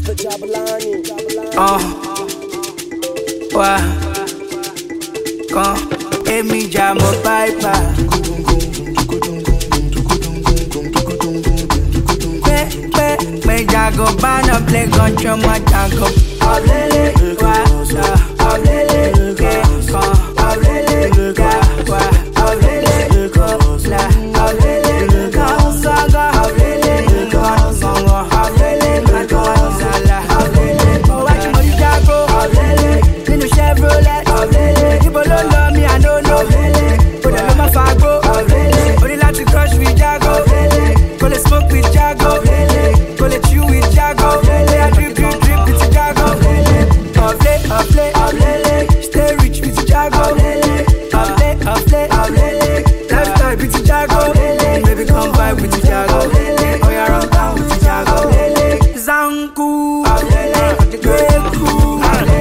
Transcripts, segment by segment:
Mr. Jabulani. Wa Kan Emi Jamo Piper Me Jago Bana play gun choma Jago Ablele Wa Ablele Ke Kan Ablele Ka Wa Ablele Ko La Ablele Ka Saga Ablele Ka Songo Ablele Ka Sala Ablele O wa chimo Jago Ablele Ninu Chevrolet Ablele Ibo lo love me I don't know Ablele Oda lo ma fago Ablele Only like to crush with Jago Ablele Go le smoke with Jago Ablele Go le chew with Jago Ablele I drip with Jago Ablele Stay rich with Jago Ablele Lifestyle with Jago Baby come vibe with Jago Oh yeah run down with Jago Zanku Greku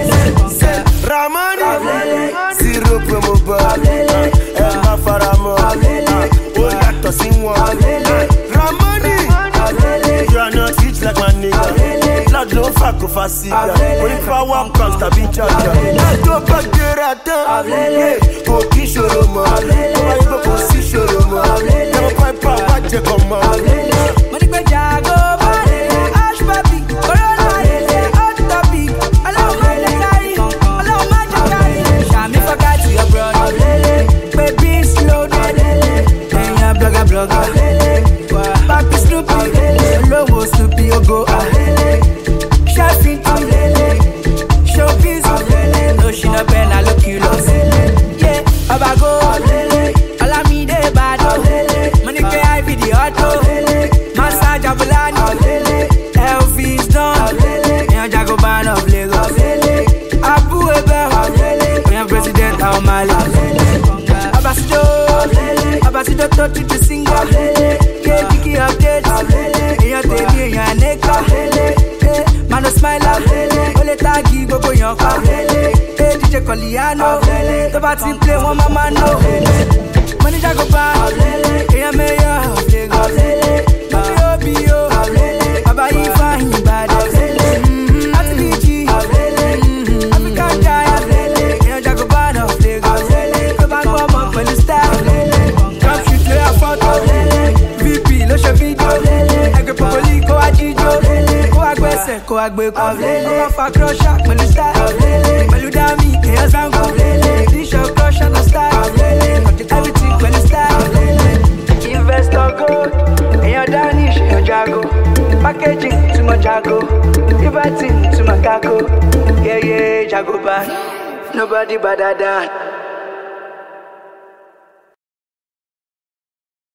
Ramani Zero promo bar Emma Faramo Oyato Sinwa Ramani You are not rich like my nigga Lord no fuck of a cigar When if I walk comes to be charger Don't back the rata Go kiss your room Go go see your room Never quite proud what you come on Money by Jago Ash papi Corona hot topic Allow my carry Allow my carry Shami forgot your brother Baby slow down And your blogger Papi Snoopy Lowo Snoopy Ogo Chef into Showbiz No she no pen I look you lost Yeah Abago Olamide Bado Money pay I be the auto Massage Jabulani Elvis Don Young Jago Band of Lagos Abu Ebe Young President of Mali Abasido touch to singer Yeah, Kiki updates Young Teddy, young Neka Mano Smiler Ole Tagi, Gogo Yonka DJ Coliano Toba team play one mama no Money Jago Band Yeah, Mayor of Lagos Obio Baba Ifa Hibade Atibiji African Giant Yeah, Jago Band of Lagos Toba Go Up for the star Come shoot play a photo VP lo show video Egbe Popoli ko ajijo Ko agbese ko agbeko Ko fa crusher pẹ̀lú style Pẹ̀lú dami eyan zango T-shirt crusher na style Everything pẹ̀lú style Investor gold eyan Danish eyan Jago Packaging to my Jago Everything to my Jago Yeah, Jago bad Nobody better than